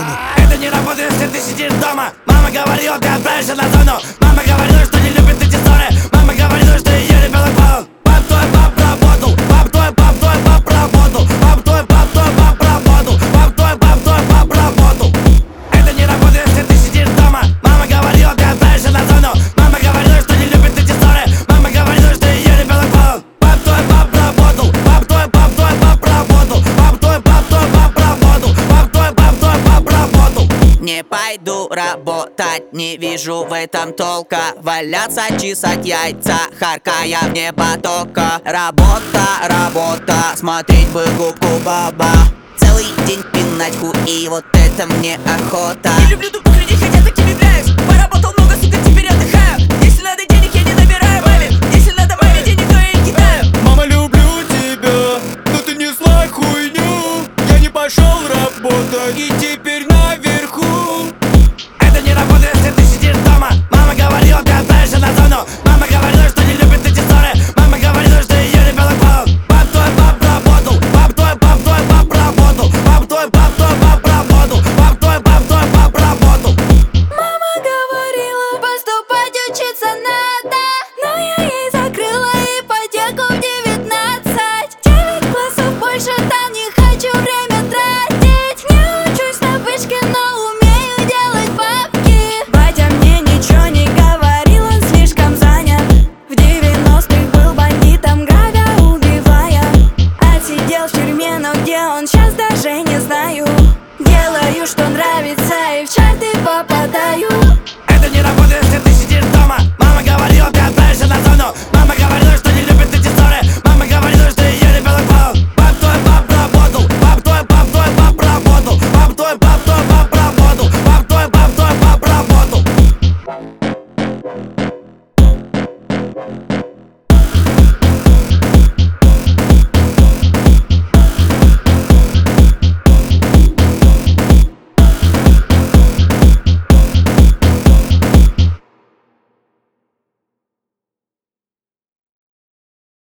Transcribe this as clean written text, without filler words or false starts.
зону. Это не работает, если ты сидишь дома. Мама говорила, ты отправишься на зону. Мама говорила, что не любит эти ссоры. Мама говорила, что ее ребенок баллон. Пап твой пап работал. Пап твой пап работал. Пап твой пап работал. Пап твой пап работал. Это не работает, если ты сидишь дома. Мама говорила, ты отправишься на зону. Мама говорила, что не любит эти ссоры. Мама говорила, что ее ребенок баллон. Пап твой пап работал. Пап твой пап работал. Пап твой пап работал. Пап твой пап работал. Не пойду работать, не вижу в этом толка. Валяться, чесать яйца, харкая вне потока. Работа, смотреть бы губку баба. Целый день пинать хуи, вот это мне охота. Не люблю тупых людей, хотя ты тебе нравишь. Поработал много, сука, теперь отдыхаю. Если надо денег, я не набираю маме. Если надо маме денег, то я и кидаю. Мама, люблю тебя, но ты несла хуйню. Я не пошел работать и теперь наверху. Это не работает, если ты сидишь дома. Мама говорила, ты отправишься на зону. Мама говорила, что не любит эти ссоры. Мама говорила, что ее ребенок баллон. Пап твой пап работал. Пап твой пап работал. Пап твой пап работал. Пап твой пап работал. Мама говорила, поступать учиться надо, но я ей закрыла ипотеку в 19. 9 классов больше там не хочу время тратить. Не учусь на вышке, но умею делать бабки. Батя мне ничего не говорил, он слишком занят. В 90-х был бандитом, грабя, убивая. Отсидел в тюрьме, но где он сейчас, даже не знаю. Делаю, что нравится, и в чарты попадаю.